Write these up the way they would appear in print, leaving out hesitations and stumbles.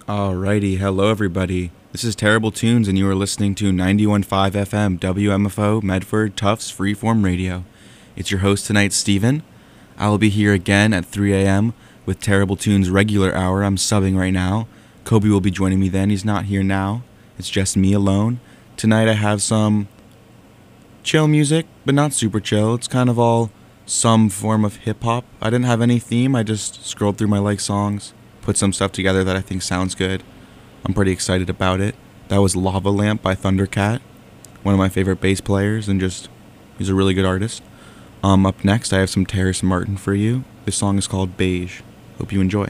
Alrighty, hello everybody. This is Terrible Tunes, and you are listening to 91.5 FM WMFO Medford Tufts Freeform Radio. It's your host tonight, Steven. I will be here again at 3 a.m. with Terrible Tunes regular hour. I'm subbing right now. Kobe will be joining me then. He's not here now. It's just me alone. Tonight I have some chill music, but not super chill. It's kind of all some form of hip-hop. I didn't have any theme. I just scrolled through my like songs, put some stuff together that I think sounds good. I'm pretty excited about it. That was Lava Lamp by Thundercat, one of my favorite bass players, and he's a really good artist. Up next, I have some Terrace Martin for you. This song is called Beige. Hope you enjoy.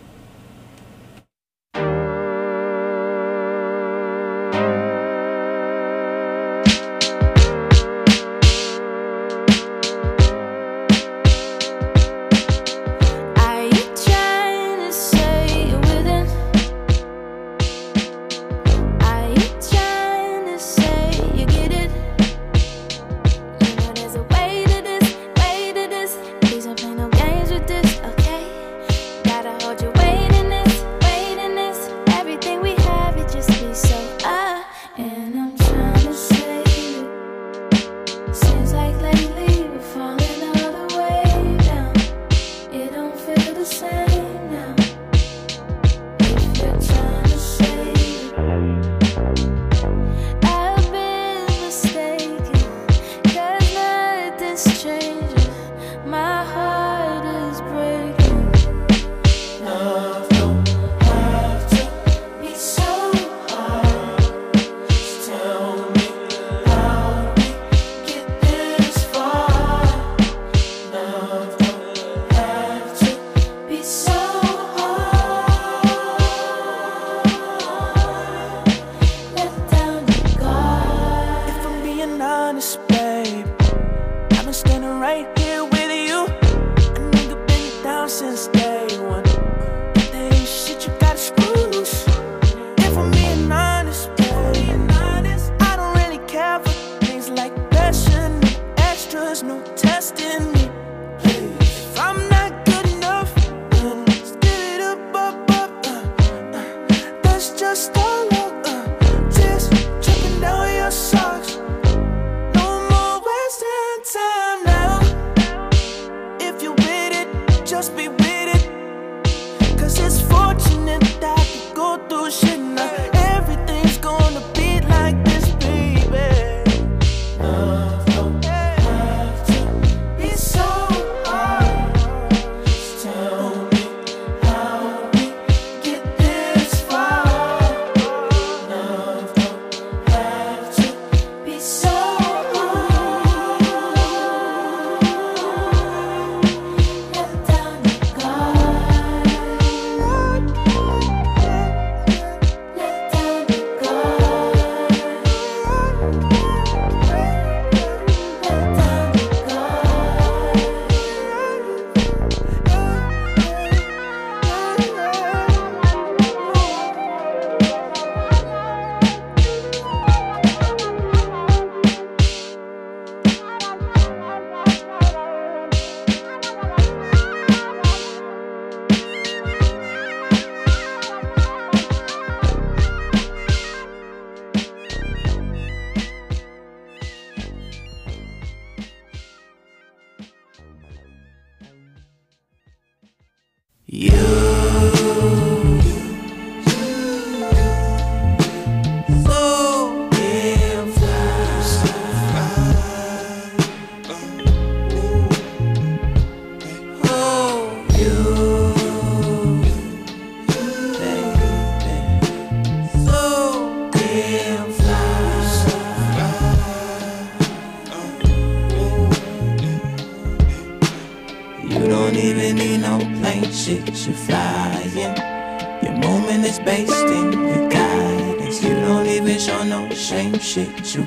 Shit, you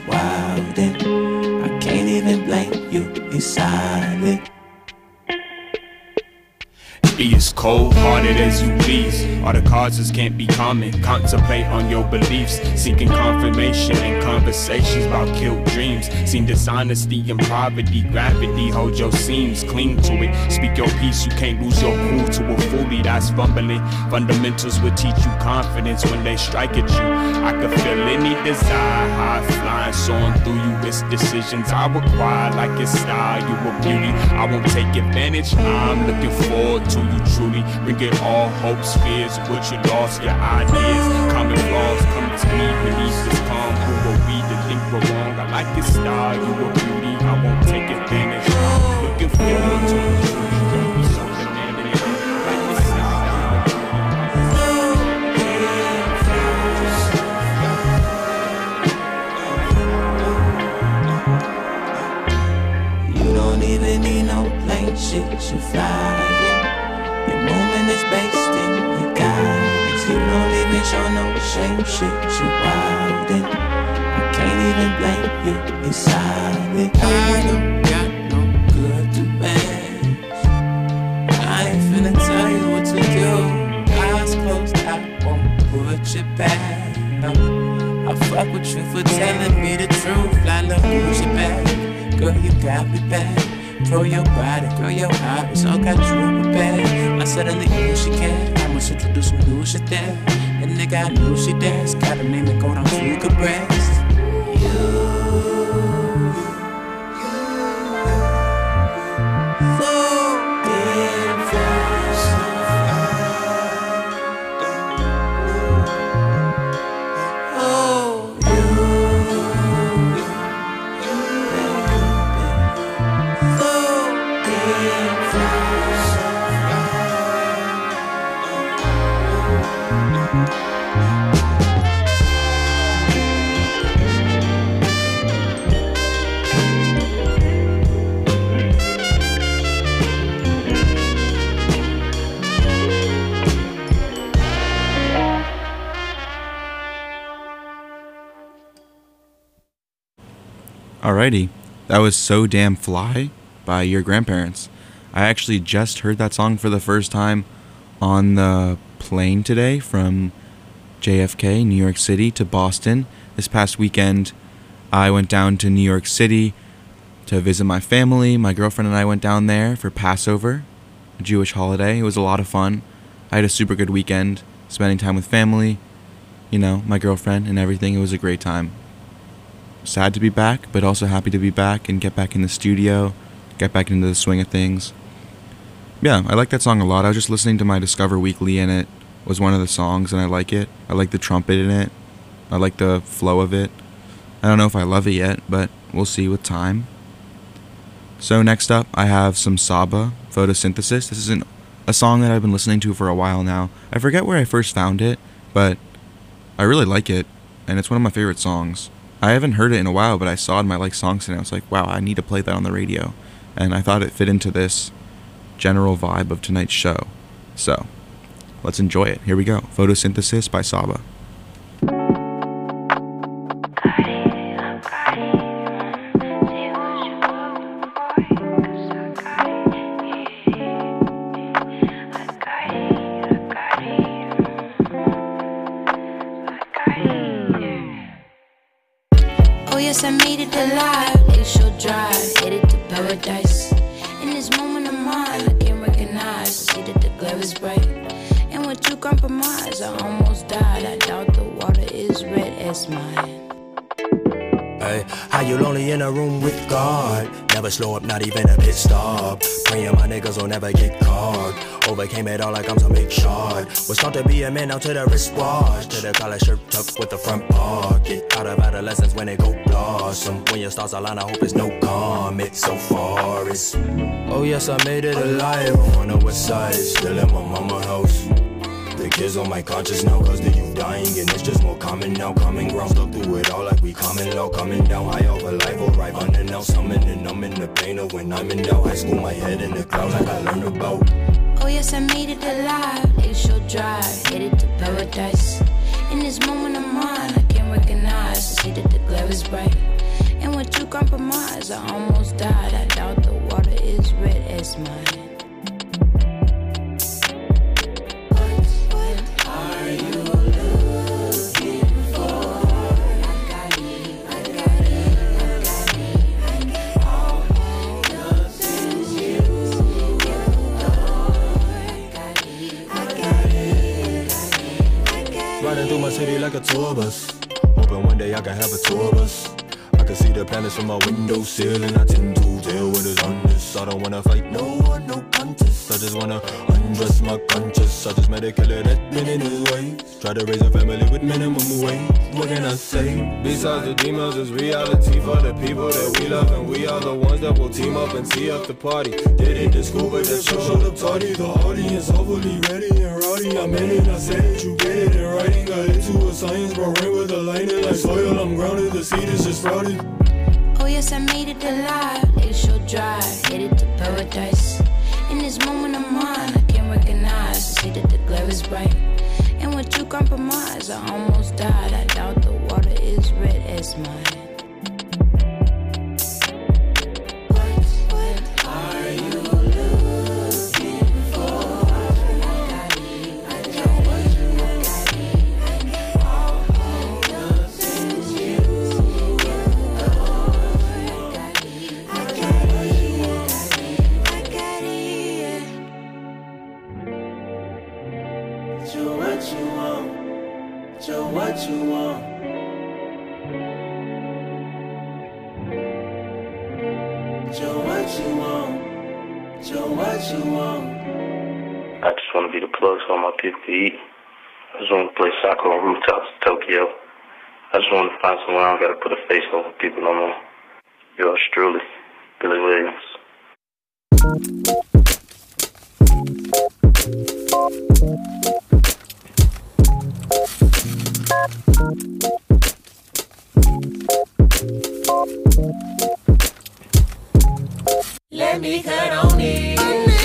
wildin'. I can't even blame you, it's silent. Be as cold-hearted as you please. All the causes can't be common. Contemplate on your beliefs. Seeking confirmation in conversations about killed dreams. Seen dishonesty and poverty. Gravity, hold your seams, cling to it. Speak your peace, you can't lose your cool to a fully that's fumbling. Fundamentals will teach you confidence when they strike at you. I can feel any desire, high flying, soaring through you. It's decisions I require, like it's style, you a beauty. I won't take advantage, I'm looking forward to you truly. Bring it all, hopes, fears, what you lost, your ideas. Common flaws come to me beneath this calm. Who are we to think we're wrong? I like your style, you a beauty. I won't take advantage, I'm looking forward to you truly. Don't be so demanding, like your style. You don't even need no plane shit, you fly, yeah. Your movement is based in your guidance. You don't even show no shame, shit, you wildin'. I can't even blame you, it's silent. I don't got no good to bad. I ain't finna tell you what to do. Eyes closed, I won't put you back. No, I fuck with you for telling me the truth. I love you, your back. Girl, you got me back. Throw your body, girl, your eyes all got you prepared. I suddenly knew she cared. I must introduce some new shit there. And nigga, I knew she danced. Gotta name it, go down to you could breast. Alrighty, that was So Damn Fly by Your Grandparents. I actually just heard that song for the first time on the plane today from JFK, New York City, to Boston. This past weekend, I went down to New York City to visit my family. My girlfriend and I went down there for Passover, a Jewish holiday. It was a lot of fun. I had a super good weekend, spending time with family, you know, my girlfriend and everything. It was a great time. Sad to be back, but also happy to be back and get back in the studio, get back into the swing of things. Yeah, I like that song a lot. I was just listening to my Discover Weekly and it was one of the songs and I like it. I like the trumpet in it. I like the flow of it. I don't know if I love it yet, but we'll see with time. So next up, I have some Saba, Photosynthesis. This is a song that I've been listening to for a while now. I forget where I first found it, but I really like it, and it's one of my favorite songs. I haven't heard it in a while, but I saw it in my like songs and I was like, wow, I need to play that on the radio. And I thought it fit into this general vibe of tonight's show. So, let's enjoy it. Here we go. Photosynthesis by Saba. Yes, I made it alive. Glacial drive, headed to paradise. In this moment of mine, I can't recognize. See that the glare is bright, and with you compromise, I almost died. I doubt the water is red as mine. Hey, how you lonely in a room with God? Never slow up, not even a pit stop. Praying my niggas will never get caught. Overcame it all like I'm some big shot. Was taught to be a man out to the wristwatch, to the collar shirt tucked with the front pocket. Out of adolescence when it go blossom. When your stars align, I hope it's no comet. So far it's, oh yes, I made it alive. On the west side, still in my mama house. The kids on my conscience now, cause the youth dying, and it's just more common now. Common ground, stuck through it all like we common law. Coming down high off a life, arrive unannounced. Summoning, I'm in the pain of when I'm in doubt. High school, my head in the clouds like I learned about. Oh yes, I made it alive. Glacial drive, headed to paradise. In this moment of mine, I can't recognize. See that the glare is bright, and with you compromise, I almost died. I doubt the water is red as mine. riding through my city like a tour bus. Hoping one day I can have a tour bus. I can see the planets from my windowsill, and I tend to tell what is honest. I don't wanna fight no one, no contest. I just wanna undress my conscience. I just met a killer that been in his ways. Try to raise a family with minimum wage. What can I say? Besides the demons, it's reality for the people that we love, and we are the ones that will team up and tee up the party. Did it to school, but that show showed up tardy. The audience hopefully ready and rowdy. I'm in it, I said it, you get it in writing. Got into a science, bro, rain with the lightning like soil. I'm grounded, the seed is just sprouted. Oh yes, I made it alive. It's so dry, headed to paradise. In this moment of mine, I can't recognize. See that the glare is bright, and with you compromise, I almost died. I doubt the water is red as mine. I just want to be the plug so all my people can eat. I just want to play soccer on rooftops in Tokyo. I just want to find somewhere I don't got to put a face over people no more. Yours truly, Billy Williams. Let me cut on it.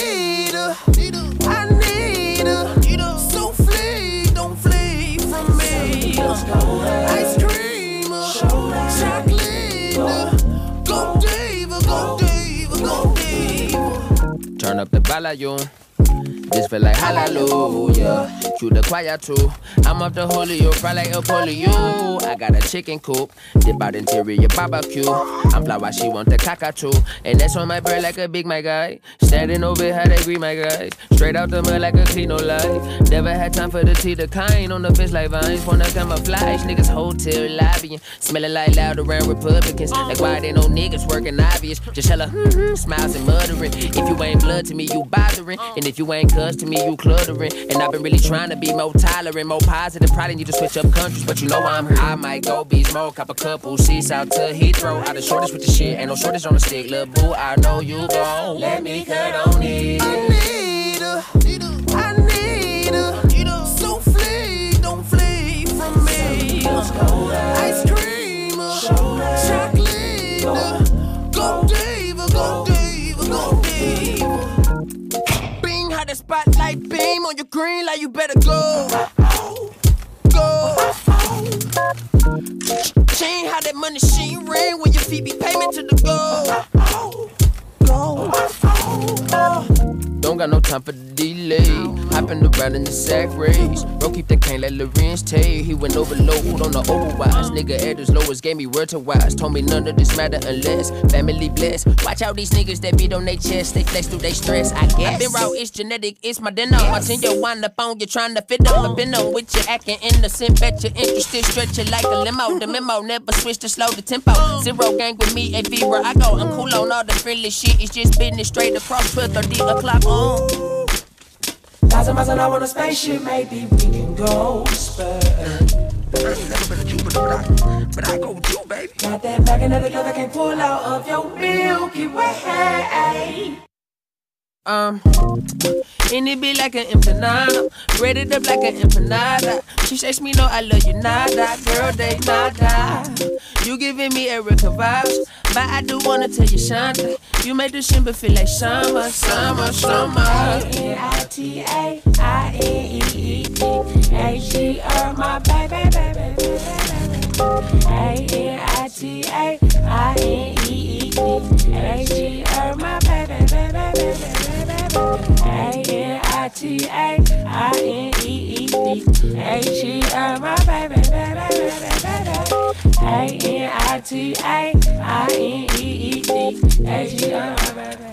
I need a souffle, don't flee from me. Ice cream, chocolate, go diva, go diva, go diva. Turn up the volume. This feel like hallelujah. Cue the choir too. I'm off the Julio, fry like a polio. I got a chicken coop, dip out interior barbecue. I'm fly while she want the cockatoo, and that's on my bird like a big my guy. Standing over how they greet my guys. Straight out the mud like a clean no life. Never had time for the tea, the kind on the fence like vines. Wanna camouflage, niggas hotel lobbying, smelling like loud around Republicans. Like why they no niggas working obvious. Just hella smiles and muttering. If you ain't blood to me, you bothering, and if you ain't cuz to me, you cluttering. And I've been really trying to be more tolerant, more positive. Probably need to switch up countries, but you know I'm here. I might go be smoke, cop a couple seats out to Heathrow. Out of shortage with the shit, ain't no shortage on the stick. Lil' boo, I know you gon' let me cut on it. I need a souffle, don't flee from me. Ice cream, chocolate, go diva, go diva, go diva. Beam, how the spotlight beam on your green light, you better go. Chain, how that money she ring when your feet be payment to the go. Don't got no time for the delay. Hopping around in the sack race. Bro, keep the cane like Lorenz Tay. He went overload on the overwise. Nigga at his lowest gave me word to wise. Told me none of this matter unless family blessed. Watch out these niggas that beat on their chest. They flex through they stress, I guess. I been raw, it's genetic, it's my dinner. Watching your wind up on you trying to fit up. I've been on with you acting innocent. Bet you're interested, stretch it like a limo. The memo never switch to slow the tempo. Zero gang with me, a fever I go. I'm cool on all the friendly shit. It's just business straight across 12:30 o'clock on. 1,000 miles an hour on a spaceship, maybe we can go spur. I ain't never been a Jupiter, but I go with you, baby. Got that back another glove I can't pull out of your Milky Way. And it be like an empanada, breaded up like an empanada. She says me no, I love you, nada, girl, they nada. You giving me Erica vibes, but I do wanna tell you something. You made the Simba feel like summer, summer, summer. N-I-T-A, I-N-E-E-D, H-E-R, my baby, baby, baby, baby. A-N-I-T-A, I-N-E-E-D, H-E-R, my baby, baby, baby, baby. A-N-I-T-A, I-N-E-E-D, H-E-R, my baby, baby, baby, baby. A-N-I-T-A, I-N-E-E-D, H-E-R, my baby.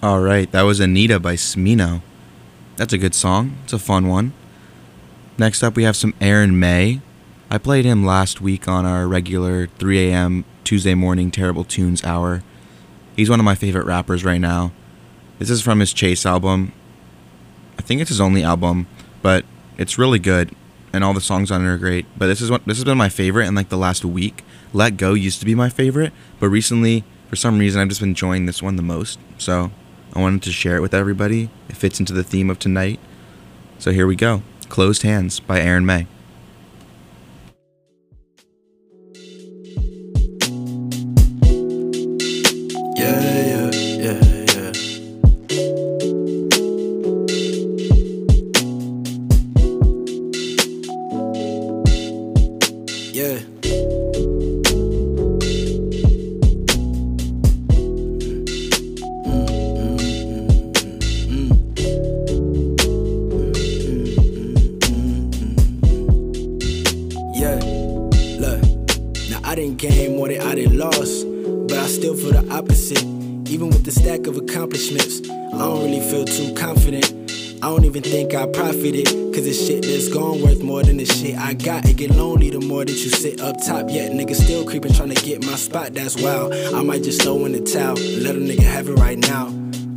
Alright, that was Anita by Smino. That's a good song. It's a fun one. Next up we have some Aaron May. I played him last week on our regular 3 a.m. Tuesday morning Terrible Tunes hour. He's one of my favorite rappers right now. This is from his Chase album. I think it's his only album, but it's really good, and all the songs on it are great. But this has been my favorite in like the last week. Let Go used to be my favorite, but recently, for some reason, I've just been enjoying this one the most. So I wanted to share it with everybody. It fits into the theme of tonight. So here we go. Closed Hands by Aaron May. I profited, cause this shit that's gone worth more than the shit I got. It get lonely the more that you sit up top, yet niggas still creeping trying to get my spot, that's wild. I might just throw in the towel, let a nigga have it right now.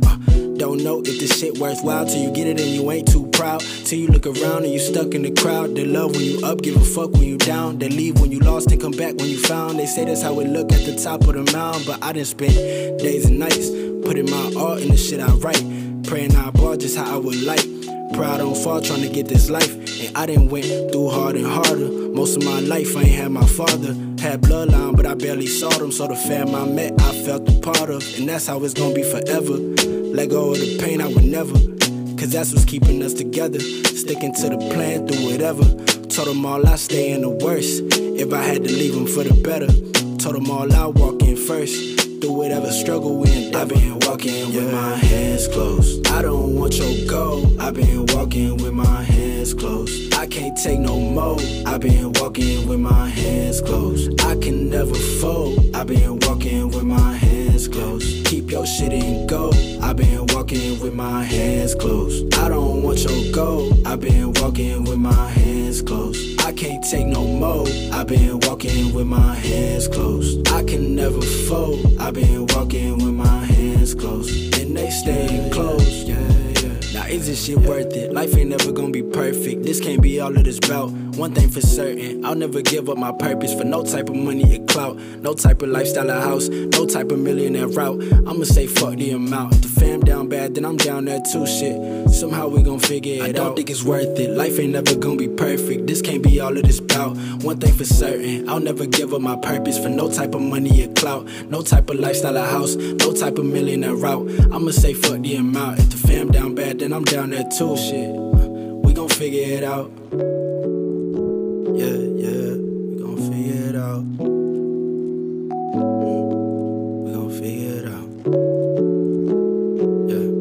Don't know if this shit worthwhile till you get it and you ain't too proud. Till you look around and you stuck in the crowd. They love when you up, give a fuck when you down. They leave when you lost and come back when you found. They say that's how it look at the top of the mound, but I done spent days and nights putting my art in the shit I write, praying I bought just how I would like. Proud on fall trying to get this life, and I done went through hard and harder. Most of my life I ain't had my father. Had bloodline but I barely saw them, so the fam I met I felt a part of, and that's how it's gonna be forever. Let go of the pain I would never, cause that's what's keeping us together. Sticking to the plan through whatever. Told them all I stay in the worst, if I had to leave them for the better. Told them all I walk in first, through whatever struggle we endeavor. I've been walking with my hands closed. I don't want your go. I've been walking with my hands closed. I can't take no more. I've been walking with my hands closed. I can never fold. I've been walking with my hands closed. Keep your shit and go. I've been walking with my hands closed. I don't want your go. I've been walking with my hands closed. I can't take no more. I've been walking with my hands closed. I can never fold. I've been walking with my hands closed, and they stay closed. Now is this shit worth it? Life ain't never gonna be perfect. This can't be all of this bout. One thing for certain, I'll never give up my purpose for no type of money or clout, no type of lifestyle or house, no type of millionaire route. I'ma say fuck the amount. If the fam down bad, then I'm down there too. Shit, somehow we gon' figure it out. I don't think it's worth it. Life ain't never gonna be perfect. This can't be all of this bout. One thing for certain, I'll never give up my purpose for no type of money or clout, no type of lifestyle or house, no type of millionaire route. I'ma say fuck the amount. If the fam down bad, then I'm down there too. Shit, we gon' figure it out. Yeah, we gon' figure it out. We gon' figure it out. Yeah.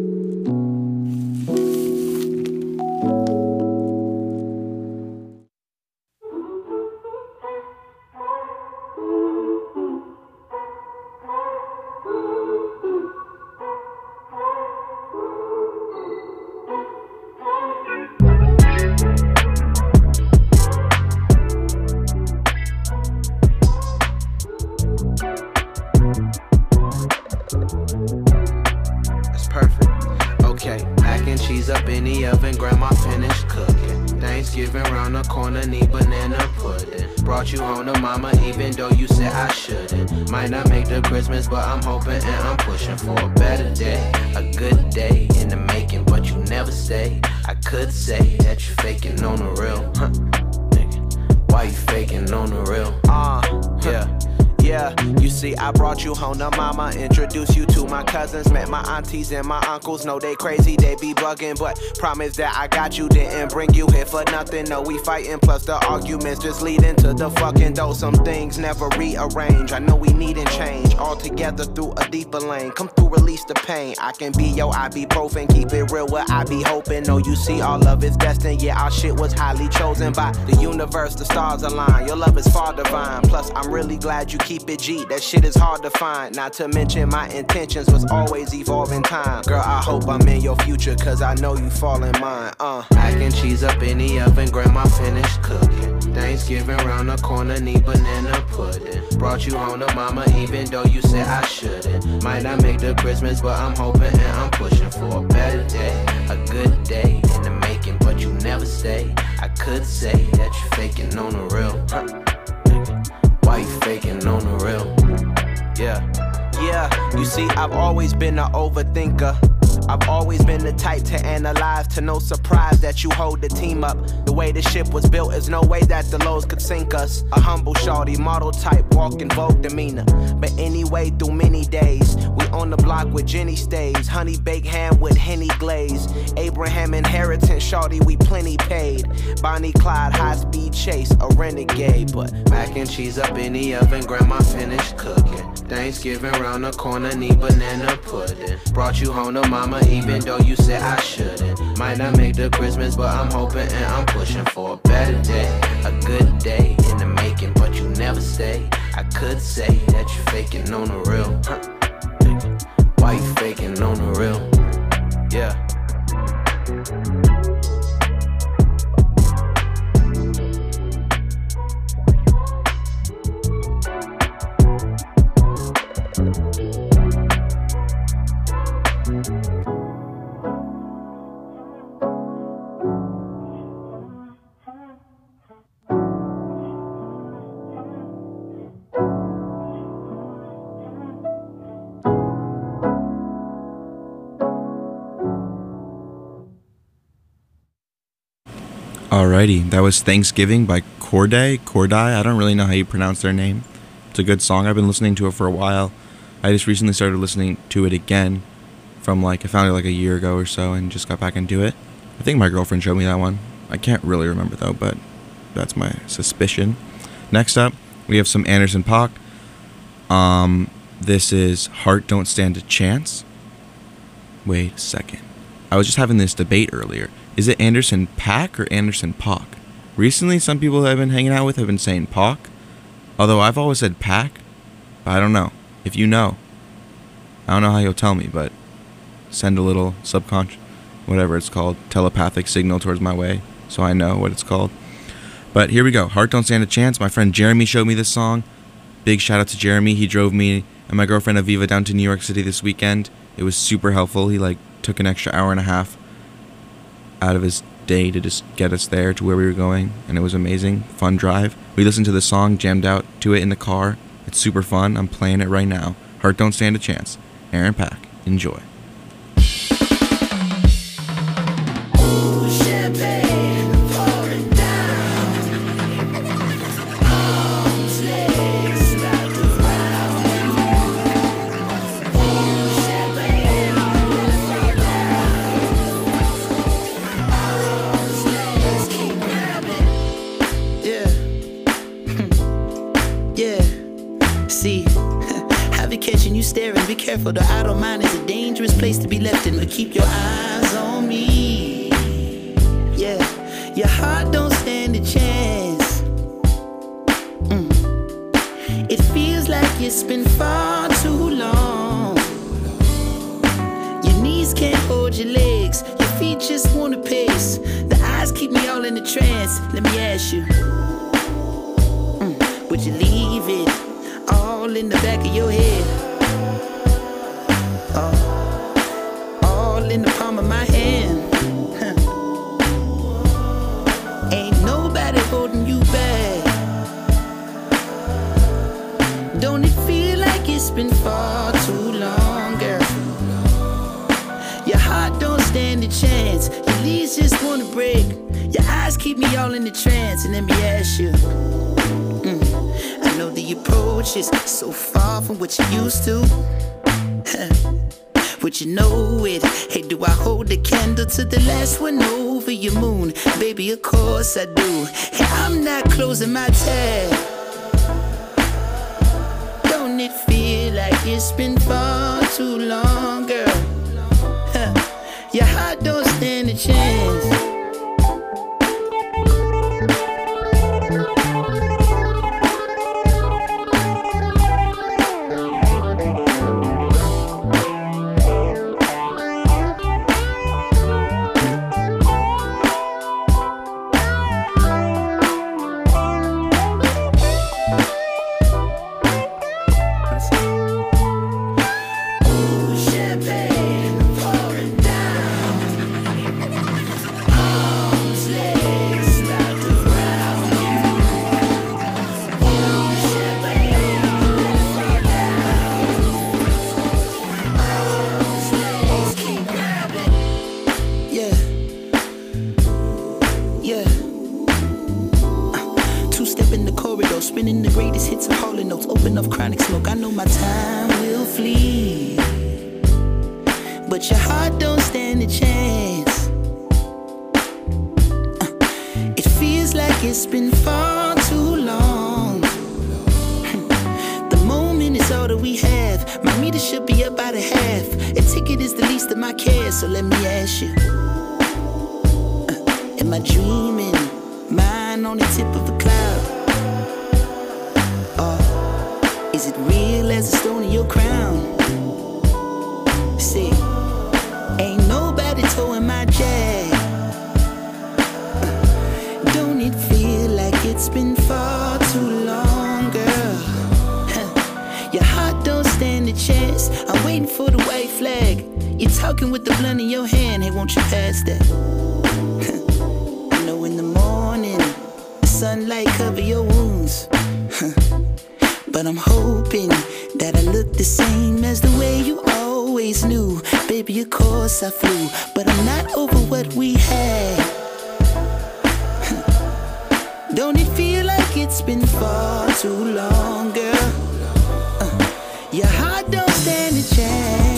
Thanksgiving round the corner, need banana pudding. Brought you home to mama even though you said I shouldn't. Might not make the Christmas, but I'm hoping and I'm pushing for a better day. A good day in the making, but you never stay. I could say that you faking on the real. Nigga, why you faking on the real? Yeah, you see, I brought you home to mama, introduced you to my cousins, met my aunties and my uncles. Know they crazy, they be bugging, but promise that I got you, didn't bring you here for nothing. No, we fighting, plus the arguments just leading to the fucking dough. Some things never rearrange, I know we needin' change, all together through a deeper lane. Come through, release the pain, I can be your ibuprofen, keep it real what I be hoping. No, you see, all love is destined, yeah, our shit was highly chosen by the universe, the stars align. Your love is far divine, plus I'm really glad you keep it G. That that shit is hard to find. Not to mention my intentions was always evolving time. Girl, I hope I'm in your future, cause I know you fall in mine. Mac and cheese up in the oven, grandma finished cooking. Thanksgiving round the corner, need banana pudding. Brought you home to mama even though you said I shouldn't. Might not make the Christmas, but I'm hoping and I'm pushing for a better day. A good day in the making, but you never stay. I could say that you faking on the real. Why you faking on the real? Yeah, you see, I've always been an overthinker. I've always been the type to analyze, to no surprise that you hold the team up. The way the ship was built, there's no way that the lows could sink us. A humble shawty, model type, walking Vogue demeanor. But anyway, through many days, we on the block with Jenny stays. Honey baked ham with Henny glaze. Abraham inheritance, shawty, we plenty paid. Bonnie Clyde, high speed chase, a renegade. But mac and cheese up in the oven, grandma finished cooking. Thanksgiving round the corner, need banana pudding. Brought you home to mama even though you said I shouldn't. Might not make the Christmas, but I'm hoping and I'm pushing for a better day. A good day in the making, but you never stay. I could say that you faking on the real. Why you faking on the real? Yeah. Alrighty, that was Thanksgiving by Corday. I don't really know how you pronounce their name. It's a good song. I've been listening to it for a while. I just recently started listening to it again from I found it like a year ago or so and just got back into it. I think my girlfriend showed me that one. I can't really remember though, but that's my suspicion. Next up, we have some Anderson .Paak. This is Heart Don't Stand a Chance. Wait a second. I was just having this debate earlier. Is it Anderson .Paak or Anderson .Paak? Recently, some people that I've been hanging out with have been saying Paak, although I've always said Paak, but I don't know. If you know, I don't know how you'll tell me, but send a little subconscious, whatever it's called, telepathic signal towards my way, so I know what it's called. But here we go. Heart Don't Stand a Chance. My friend Jeremy showed me this song. Big shout out to Jeremy. He drove me and my girlfriend Aviva down to New York City this weekend. It was super helpful. He took an extra hour and a half out of his day to just get us there to where we were going, and it was amazing. Fun drive. We listened to the song, jammed out to it in the car. It's super fun. I'm playing it right now. Heart Don't Stand a Chance. Aaron .Paak. Enjoy. Be careful, the idle mind is a dangerous place to be left in, but keep your eyes on me. Yeah, your heart don't stand a chance. It feels like it's been far too long. Your knees can't hold your legs, your feet just wanna pace. The eyes keep me all in a trance. Let me ask you, would you leave it all in the back of your head? All in the palm of my hand. Ain't nobody holding you back. Don't it feel like it's been far too long, girl? Your heart don't stand a chance. Your leaves just wanna break. Your eyes keep me all in the trance. And let me ask you, I know the approach is so far from what you used to. Would you know it? Hey, do I hold the candle to the last one over your moon? Baby, of course I do. Hey, I'm not closing my tab. Don't it feel like it's been far too long, girl? Your heart don't stand a chance. Spinning the greatest hits of Hall & Oates. Open up chronic smoke. I know my time will flee, but your heart don't stand a chance. It feels like it's been far too long. The moment is all that we have. My meter should be up by the half. A ticket is the least of my cares. So let me ask you, am I dreaming? Mine on the tip of a cloud? Or is it real as a stone in your crown? See, ain't nobody towing my jag. Don't it feel like it's been far too long, girl? Your heart don't stand a chance. I'm waiting for the white flag. You're talking with the blunt in your hand. Hey, won't you pass that? I know in the morning the sunlight cover your wounds, but I'm hoping that I look the same as the way you always knew. Baby, of course I flew, but I'm not over what we had. Don't it feel like it's been far too long, girl? Your heart don't stand a chance.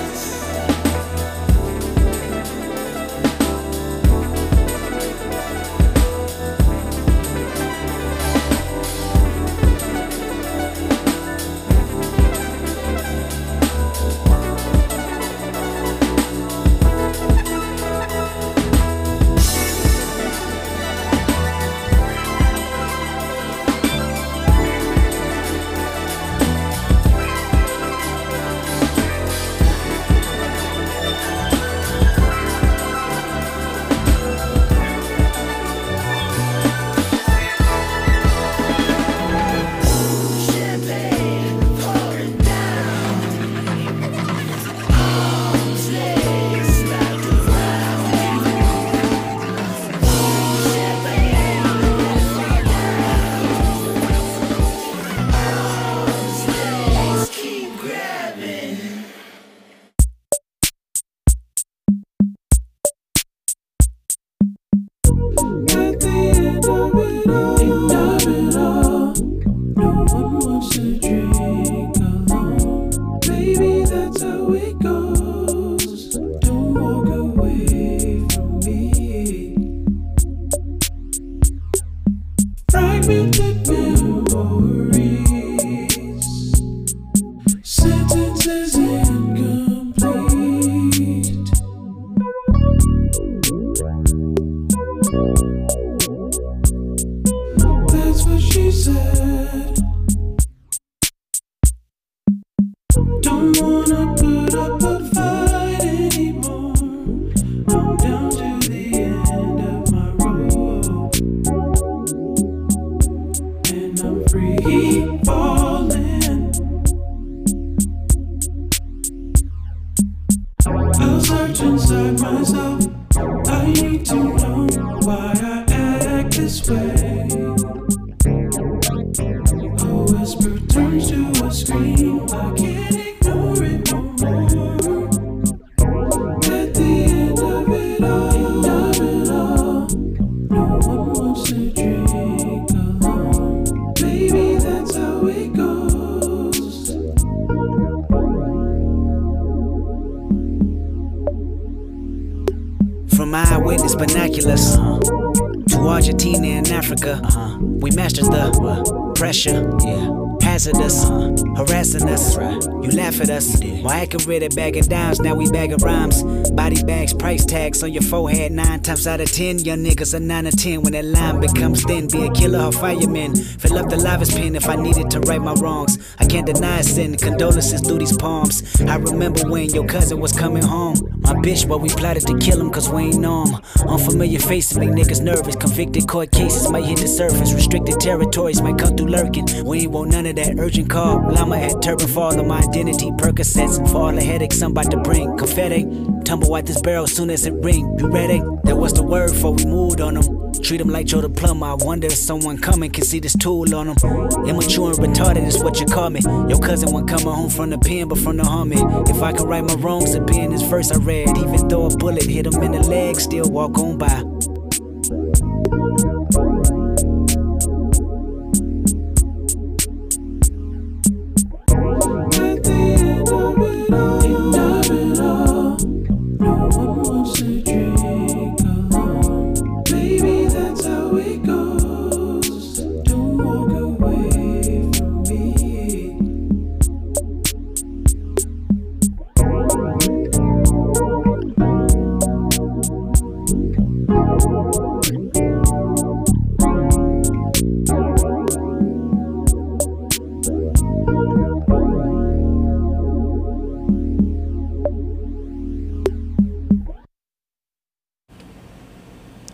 Harassing us, you laugh at us. Why I can read it bagging dimes, now we bagging rhymes. Body bags, price tags on your forehead. 9 times out of 10, young niggas are 9 or 10. When that line becomes thin, be a killer or fireman. Fill up the livest pen if I needed to right my wrongs. I can't deny sin, condolences through these palms. I remember when your cousin was coming home. My bitch, but we plotted to kill him cause we ain't know him. Unfamiliar faces make niggas nervous. Convicted court cases might hit the surface. Restricted territories might come through lurking. We ain't want none of that urgent call. Llama at turban for all of my identity. Percocets for all the headaches I'm about to bring. Confetti, tumble out this barrel soon as it ring. You ready? That was the word before we moved on them. Treat him like Joe the plumber. I wonder if someone coming can see this tool on him. Immature and retarded is what you call me. Your cousin wasn't coming home from the pen but from the army. If I could right my wrongs, it'd be in this verse I read. Even though a bullet hit him in the leg, still walk on by.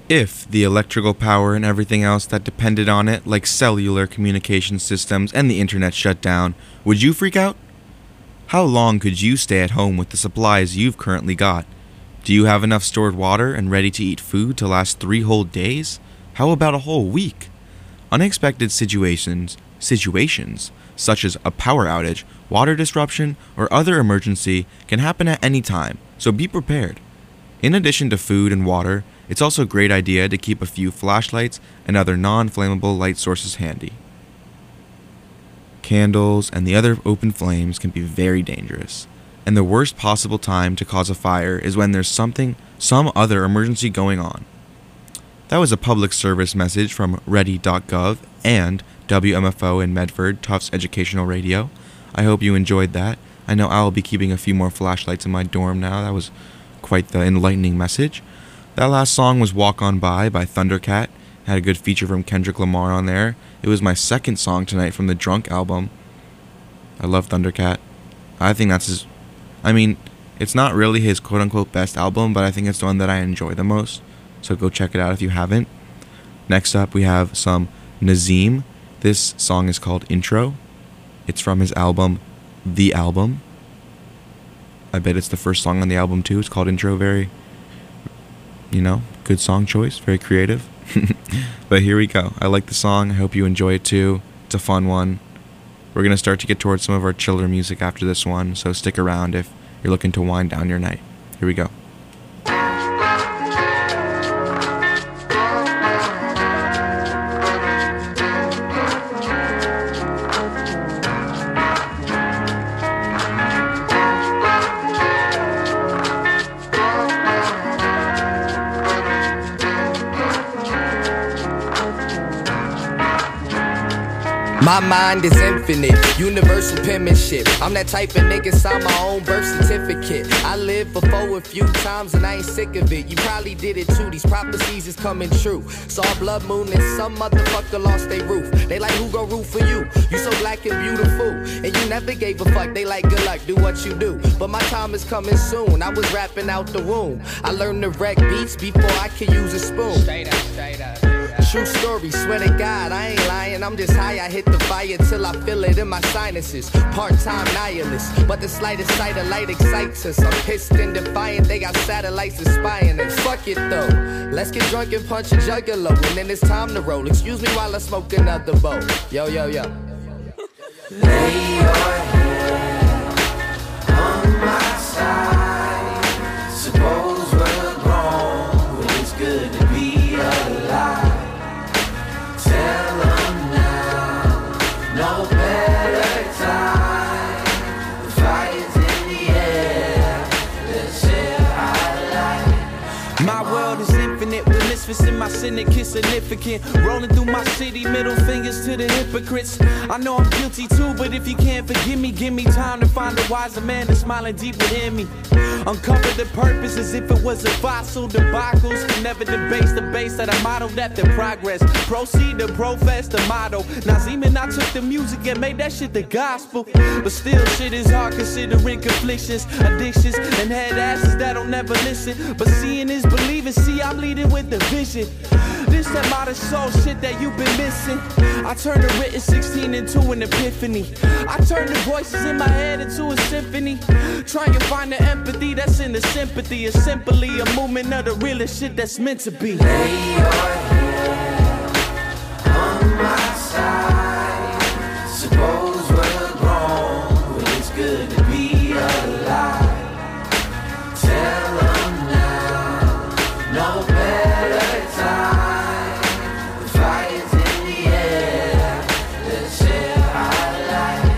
if the electrical power and everything else that depended on it, like cellular communication systems and the internet, shut down, would you freak out? How long could you stay at home with the supplies you've currently got? Do you have enough stored water and ready-to-eat food to last 3 whole days? How about a whole week? Unexpected situations such as a power outage, water disruption, or other emergency can happen at any time, so be prepared. In addition to food and water, it's also a great idea to keep a few flashlights and other non-flammable light sources handy. Candles and the other open flames can be very dangerous, and the worst possible time to cause a fire is when there's some other emergency going on. That was a public service message from ready.gov and WMFO in Medford, Tufts Educational Radio. I hope you enjoyed that. I know I'll be keeping a few more flashlights in my dorm now. That was quite the enlightening message. That last song was Walk On By Thundercat. Had a good feature from Kendrick Lamar on there. It was my second song tonight from the Drunk album. I love Thundercat. I think that's his... it's not really his quote-unquote best album, but I think it's the one that I enjoy the most. So go check it out if you haven't. Next up, we have some Nazim. This song is called Intro. It's from his album, The Album. I bet it's the first song on the album too. It's called Intro. Very, good song choice. Very creative. But here we go. I like the song. I hope you enjoy it too. It's a fun one. We're going to start to get towards some of our chiller music after this one, so stick around if you're looking to wind down your night. Here we go. My mind is infinite, universal penmanship. I'm that type of nigga, sign my own birth certificate. I lived before a few times and I ain't sick of it. You probably did it too, these prophecies is coming true. Saw a blood moon and some motherfucker lost their roof. They like, who gon' root for you? You so black and beautiful, and you never gave a fuck. They like, good luck, do what you do. But my time is coming soon, I was rapping out the womb. I learned to wreck beats before I could use a spoon. Straight up. True story, swear to God, I ain't lying. I'm just high, I hit the fire till I feel it in my sinuses. Part-time nihilist, but the slightest sight of light excites us. I'm pissed and defiant, they got satellites spying us. Fuck it though, let's get drunk and punch a juggalo, and then it's time to roll. Excuse me while I smoke another bowl. Yo. Lay your head on my side. Suppose we're grown, but it's good to be alive. Tell them now, no better time. The fire's in the air, let's share our light. My world is infinite with misfits in my syndicate significant. Rolling through my city, middle fingers to the hypocrites. I know I'm guilty too, but if you can't forgive me, give me time to find a wiser man that's smiling deep within me. Uncover the purpose as if it was a fossil. Debacles can never debase the base that I modeled after progress. Proceed to profess the motto. Nazim and I took the music and made that shit the gospel. But still shit is hard considering conflictions, addictions, and head asses that don't never listen. But seeing is believing, see I'm leading with the vision. This that modern soul shit that you've been missing. I turned a written 16 into an epiphany. I turned the voices in my head into a symphony. Trying to find the empathy that's in the sympathy. It's simply a movement of the realest shit that's meant to be. Lay your head on my side. Suppose we're grown, but it's good to be alive. Tell them now, no better time. The fire's in the air, let's share our light.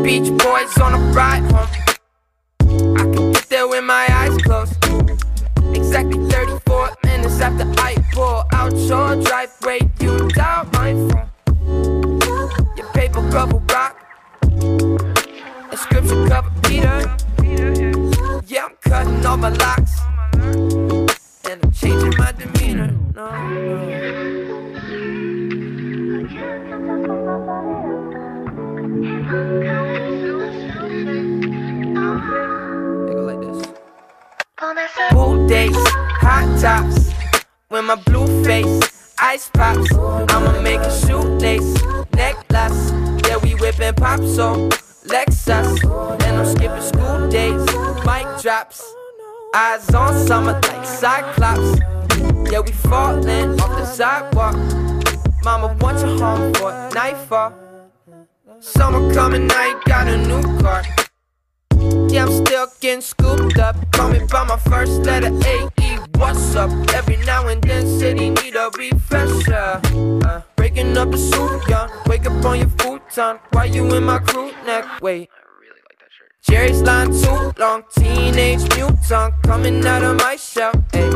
Beach Boys on a ride home. I can get there with my eyes closed. Exactly 34 minutes after I pull out your driveway, you dial my phone. Your paper cover rock, inscription cover Peter. Yeah, I'm cutting all my locks, and I'm changing my demeanor. No. Pool days, hot tops, with my blue face, ice pops. I'ma make a shoelace, necklace. Yeah, we whipping pop, so Lexus. And I'm skipping school days, mic drops. Eyes on summer like Cyclops. Yeah, we falling off the sidewalk. Mama wants you home for nightfall. Summer coming, I ain't got a new car. Yeah, I'm still getting scooped up. Call me by my first letter, A-E, what's up? Every now and then, city need a refresher. Breaking up the suit, yeah. Wake up on your futon. Why you in my crew neck? Wait, I really like that shirt. Jerry's line too long. Teenage mutant coming out of my shell. Hey.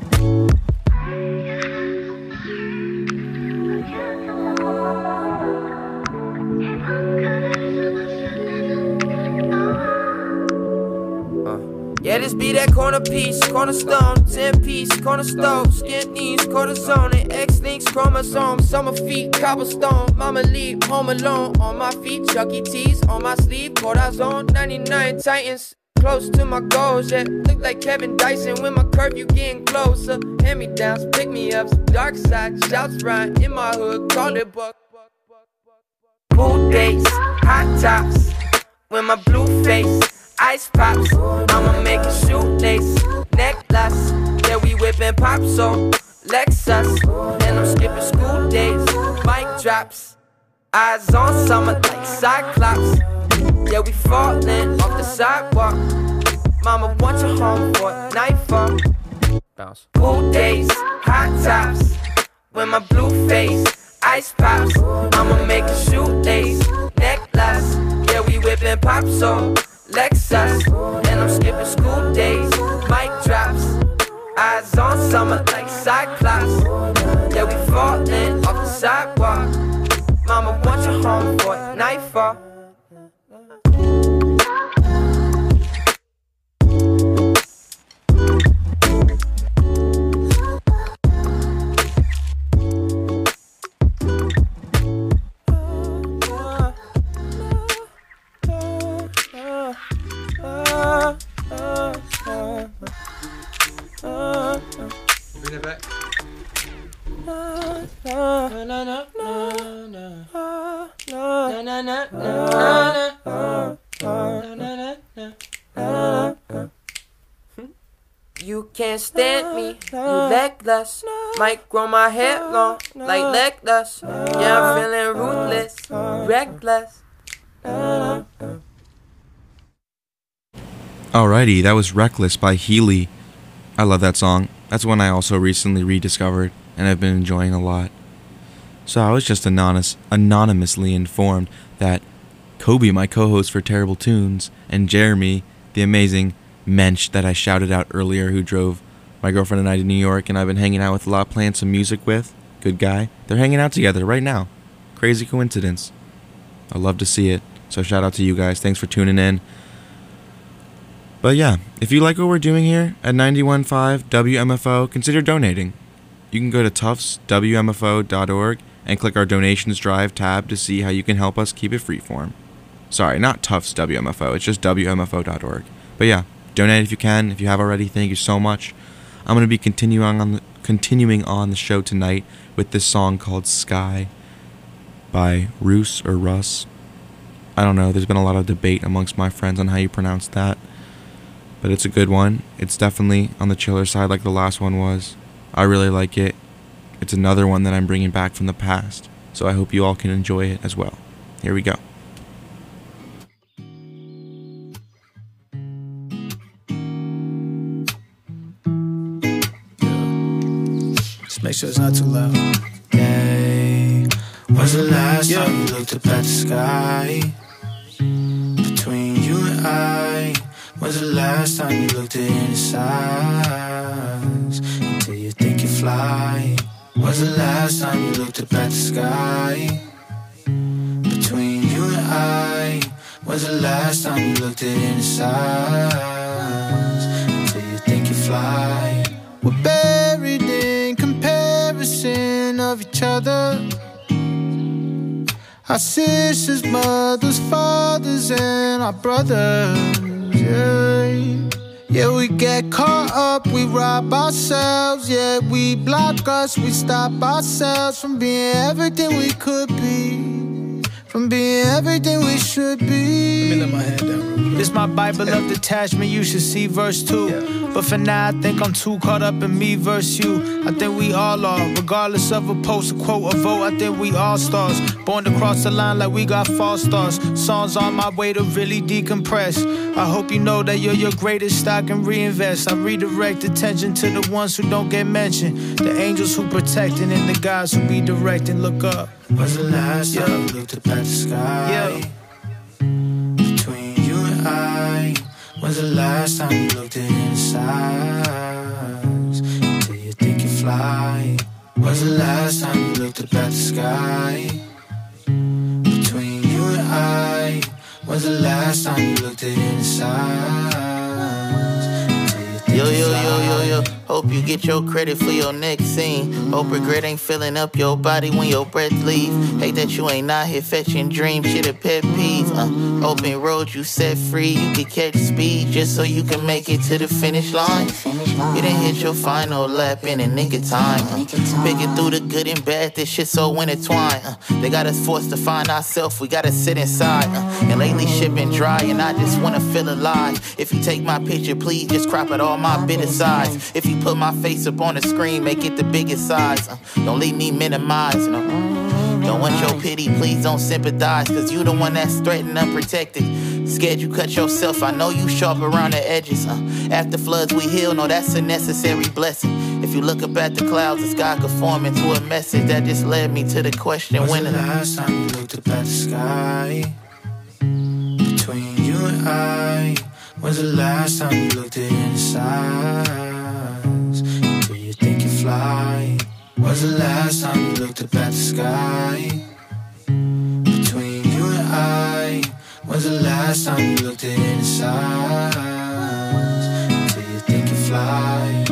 Yeah, this be that corner piece, cornerstone, 10-piece, corner stove, skin knees, cortisone, and X-links, chromosomes, summer feet, cobblestone, mama leave, home alone, on my feet, Chuck E. Cheese, on my sleeve, cortisone, 99 Titans, close to my goals, yeah, look like Kevin Dyson, when my curve you getting closer, hand-me-downs, pick-me-ups, dark side, shouts right, in my hood, call it buck. Pool days, hot tops, with my blue face, ice pops. I'ma make a shoelace, necklace. Yeah, we whipping pop, so Lexus. And I'm skipping school days, mic drops. Eyes on summer like Cyclops. Yeah, we falling off the sidewalk. Mama wants you home for nightfall. Bounce. Cool days, hot tops, with my blue face, ice pops. I'ma make a shoelace, necklace. Yeah, we whipping pop, so Lexus, and I'm skipping school days, mic drops. Eyes on summer like Cyclops. Yeah, we falling off the sidewalk. Mama wants you home for nightfall. Bring it back. You can't stand me, you legless. Might grow my hair long, like legless. Yeah, I'm feeling ruthless, reckless. Alrighty, that was Reckless by Healy. I love that song. That's one I also recently rediscovered and I've been enjoying a lot. So I was just anonymously informed that Kobe, my co-host for Terrible Tunes, and Jeremy, the amazing mensch that I shouted out earlier who drove my girlfriend and I to New York and I've been hanging out with a lot, playing some music with, good guy, they're hanging out together right now. Crazy coincidence. I love to see it. So shout out to you guys. Thanks for tuning in. But yeah, if you like what we're doing here at 91.5 WMFO, consider donating. You can go to tuftswmfo.org and click our Donations Drive tab to see how you can help us keep it freeform. Sorry, not Tufts WMFO, it's just WMFO.org. But yeah, donate if you can. If you have already, thank you so much. I'm going to be continuing on the show tonight with this song called Sky by Roos or Russ. I don't know, there's been a lot of debate amongst my friends on how you pronounce that. But it's a good one. It's definitely on the chiller side like the last one was. I really like it. It's another one that I'm bringing back from the past. So I hope you all can enjoy it as well. Here we go. Just make sure it's not too loud. Hey, when's the last time you looked up at the sky? I? When's the last time you looked it in his eyes? Until you think you fly. When's the last time you looked up at the sky? Between you and I, when's the last time you looked it in his eyes? Until you think you fly. We're buried in comparison of each other. Our sisters, mothers, fathers, and our brothers, yeah. Yeah, we get caught up, we rob ourselves. Yeah, we block us, we stop ourselves from being everything we could be, from being everything we should be. Let me let my head down. This my Bible of detachment, you should see verse 2. But for now, I think I'm too caught up in me versus you. I think we all are, regardless of a post, a quote, a vote. I think we all stars, born to cross the line like we got false stars. Songs on my way to really decompress. I hope you know that you're your greatest stock and reinvest. I redirect attention to the ones who don't get mentioned, the angels who protecting and the guys who be directing. Look up. When's the last time you looked up at the sky? Between you and I, when's the last time you looked in his eyes? Until you think you fly. When's the last time you looked up at the sky? Between you and I, when's the last time you looked in his eyes? Yo, yo, yo, yo, yo. Hope you get your credit for your next scene. Hope regret ain't filling up your body when your breath leave. Hate that you ain't out here fetching dreams, shit a pet peeve. Open road, you set free, you can catch speed just so you can make it to the finish line. You done hit your final lap in a nick of time. Picking through the good and bad, this shit so intertwined. They got us forced to find ourselves, we gotta sit inside. And lately shit been dry and I just wanna feel alive. If you take my picture, please just crop it all my bitter sides. If you put my face up on the screen, make it the biggest size. Don't leave me minimized, no. Don't want your pity, please don't sympathize. Cause you the one that's threatened, unprotected. Scared you cut yourself, I know you sharp around the edges. After floods we heal, no, that's a necessary blessing. If you look up at the clouds, the sky could form into a message that just led me to the question. When's the last time you looked up at the sky? Between you and I, when's the last time you looked it in his eyes? Do you think you fly? When's the last time you looked up at the sky? Between you and I, when's the last time you looked it in his eyes? Do you think you fly?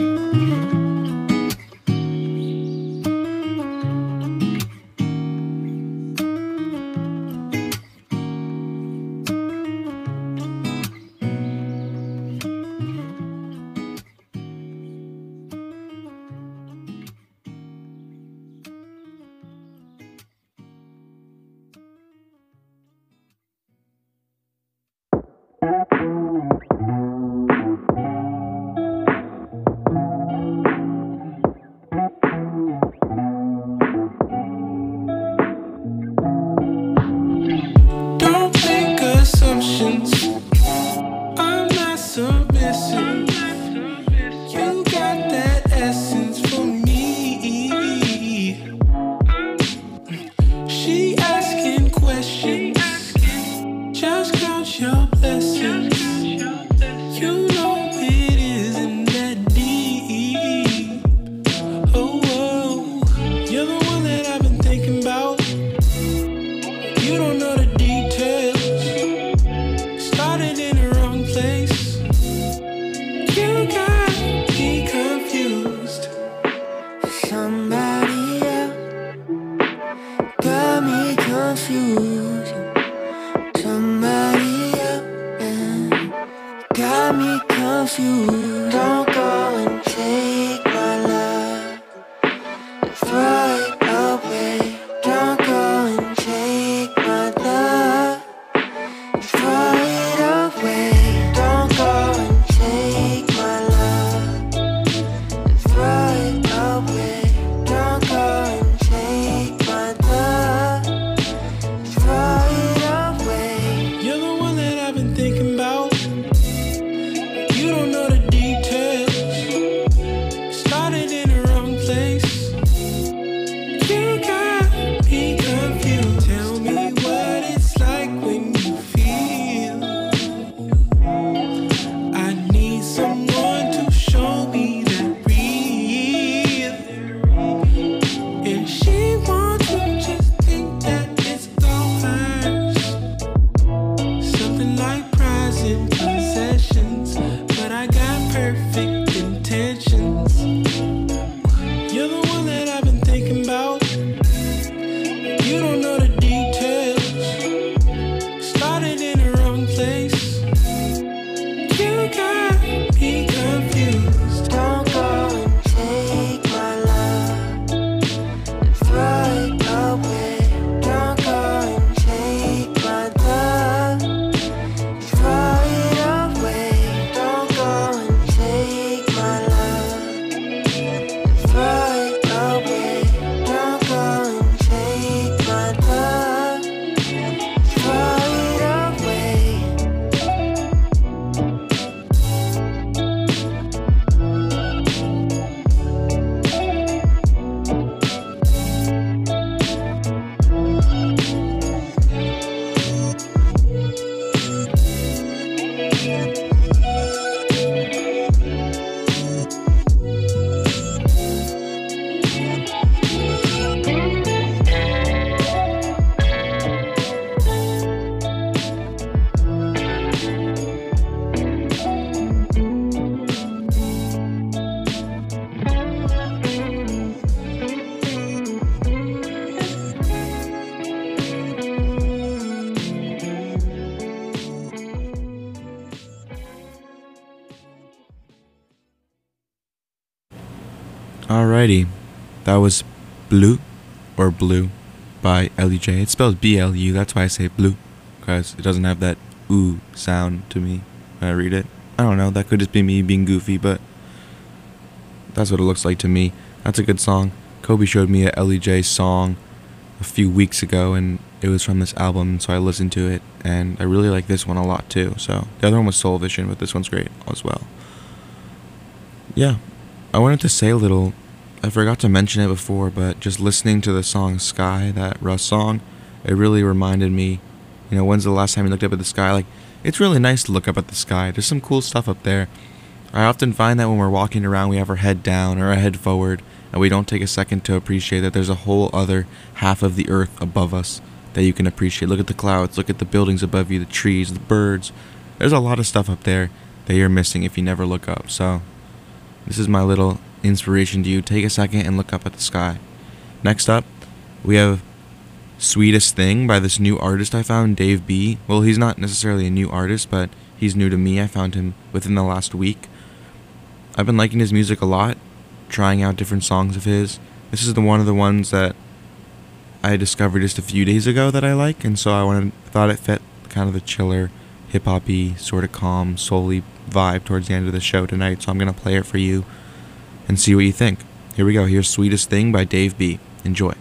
Alrighty, that was Blue, or Blue, by L.E.J. It's spelled B-L-U, that's why I say blue, because it doesn't have that ooh sound to me when I read it. I don't know, that could just be me being goofy, but that's what it looks like to me. That's a good song. Kobe showed me a L.E.J. song a few weeks ago, and it was from this album, so I listened to it, and I really like this one a lot too. So the other one was Soul Vision, but this one's great as well. Yeah, I wanted to say a little, I forgot to mention it before, but just listening to the song Sky, that Russ song, it really reminded me, you know, when's the last time you looked up at the sky? Like, it's really nice to look up at the sky. There's some cool stuff up there. I often find that when we're walking around, we have our head down or our head forward, and we don't take a second to appreciate that there's a whole other half of the earth above us that you can appreciate. Look at the clouds, look at the buildings above you, the trees, the birds. There's a lot of stuff up there that you're missing if you never look up. So this is my little inspiration to you. Take a second and look up at the sky. Next up, we have Sweetest Thing by this new artist I found, Dave B. Well, he's not necessarily a new artist, but he's new to me. I found him within the last week. I've been liking his music a lot, trying out different songs of his. This is one of the ones that I discovered just a few days ago that I like, and so I thought it fit kind of the chiller, hip-hop-y, sort of calm, soul-y vibe towards the end of the show tonight, so I'm going to play it for you and see what you think. Here we go. Here's Sweetest Thing by Dave B. Enjoy.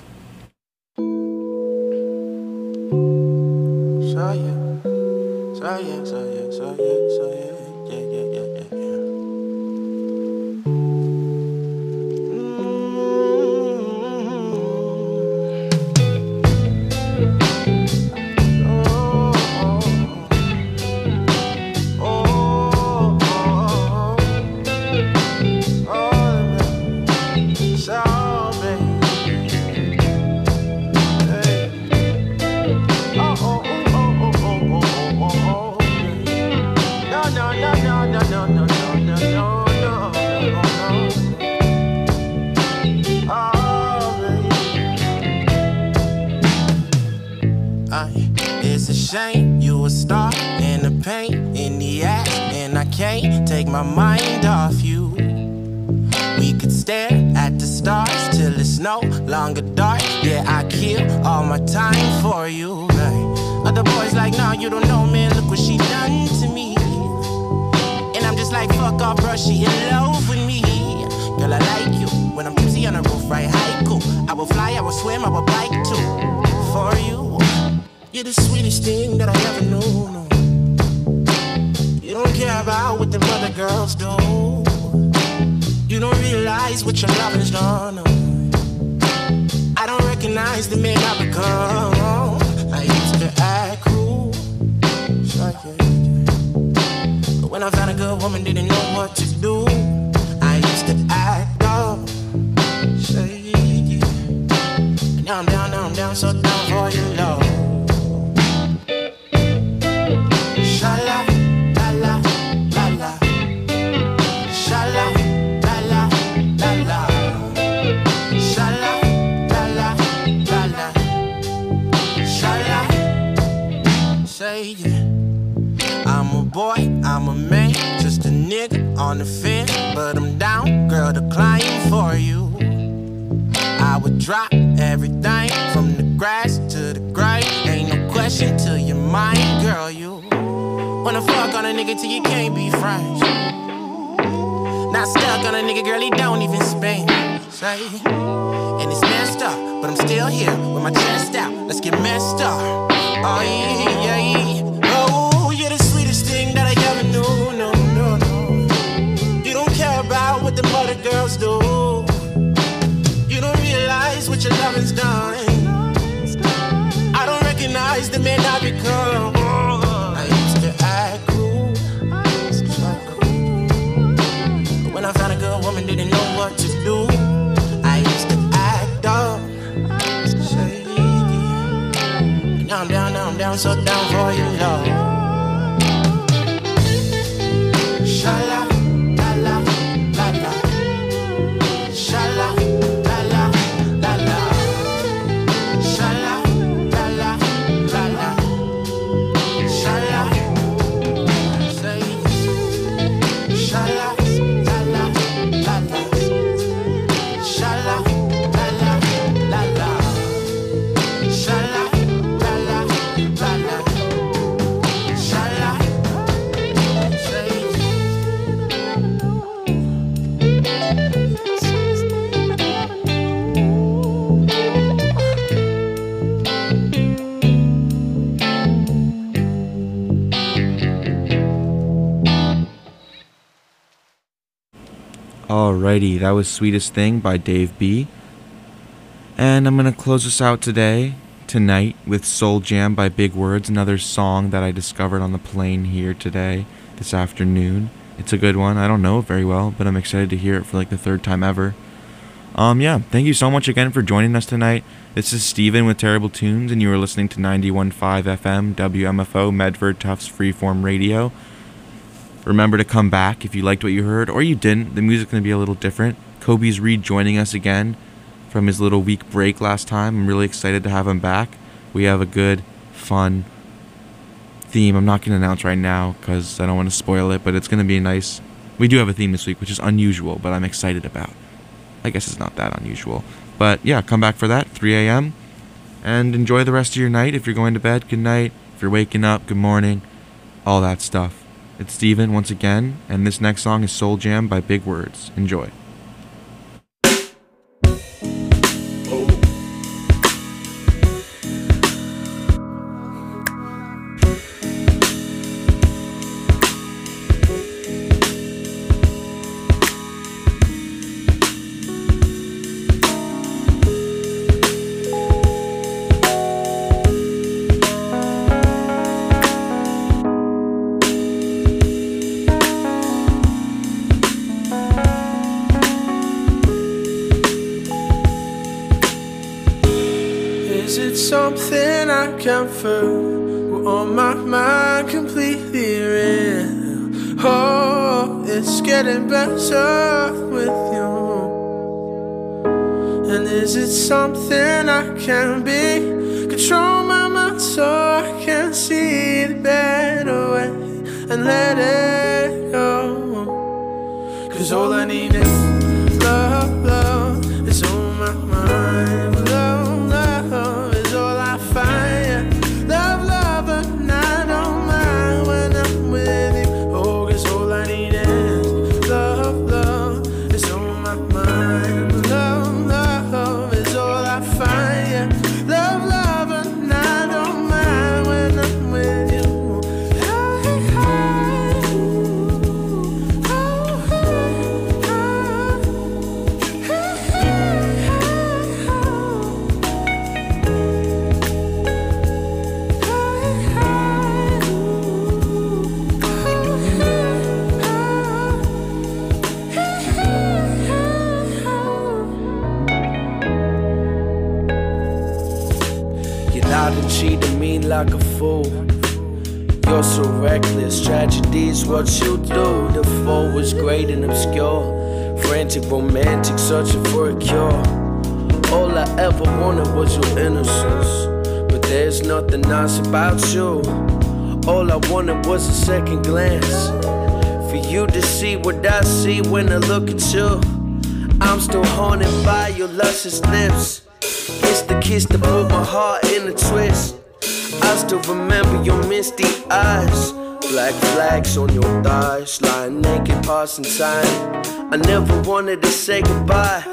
It's a shame you a star in the paint, in the act, and I can't take my mind off you. We could stare at the stars till it's no longer dark. Yeah, I kill all my time for you. Other boys like, nah, you don't know, man, look what she done to me. And I'm just like, fuck off, bro, she in love with me. Girl, I like you when I'm tipsy on the roof, right? Haiku. I will fly, I will swim, I will bike too. For you, you're the sweetest thing that I ever knew. No. You don't care about what the other girls do. You don't realize what your loving's done. No. I don't recognize the man I become. I used to act cruel, but when I found a good woman, didn't know what to do. I used to act up, and now I'm down, so down for your love. Shala, la la, la la. Shala, la la, la la. Shala, la la, la la. Shala, say yeah. I'm a boy, I'm a man, just a nigga on the fence, but I'm down, girl, to climb for you. I would drop everything from the grass to the grave. Ain't no question to your mind, girl, you wanna fuck on a nigga till you can't be friends. Not stuck on a nigga, girl, he don't even spin. Say, and it's messed up, but I'm still here with my chest out. Let's get messed up. Oh yeah, yeah, yeah. Oh, you're the sweetest thing that I ever knew. No, no, no. You don't care about what the other girls do. You don't realize what your loving's done. I don't recognize the man I become. I used to act cruel, but when I found a good woman, didn't know what to do. I used to act up, now I'm down, so down for your love. Shala, la la, la la. Shala. Alrighty, that was Sweetest Thing by Dave B. And I'm going to close us out tonight, with Soul Jam by Big Words, another song that I discovered on the plane here this afternoon. It's a good one. I don't know it very well, but I'm excited to hear it for like the third time ever. Thank you so much again for joining us tonight. This is Steven with Terrible Tunes, and you are listening to 91.5 FM, WMFO, Medford Tufts Freeform Radio. Remember to come back if you liked what you heard, or you didn't. The music's going to be a little different. Kobe's rejoining us again from his little week break last time. I'm really excited to have him back. We have a good, fun theme. I'm not going to announce right now because I don't want to spoil it, but it's going to be nice. We do have a theme this week, which is unusual, but I'm excited about. I guess it's not that unusual. But yeah, come back for that, 3 a.m. And enjoy the rest of your night. If you're going to bed, good night. If you're waking up, good morning. All that stuff. It's Steven once again, and this next song is Soul Jam by Big Words. Enjoy. Something I can feel, we're on my mind completely real. Oh, it's getting better with you. And is it something I can be? Control my mind so I can see the better way and let it go. Cause all I need is love, love is on my mind. Like a fool, you're so reckless. Tragedy is what you do. The foe is great and obscure, frantic, romantic, searching for a cure. All I ever wanted was your innocence, but there's nothing nice about you. All I wanted was a second glance, for you to see what I see when I look at you. I'm still haunted by your luscious lips. It's the kiss that put my heart in a twist. I still remember your misty eyes, black flags on your thighs, lying naked, passing time. I never wanted to say goodbye.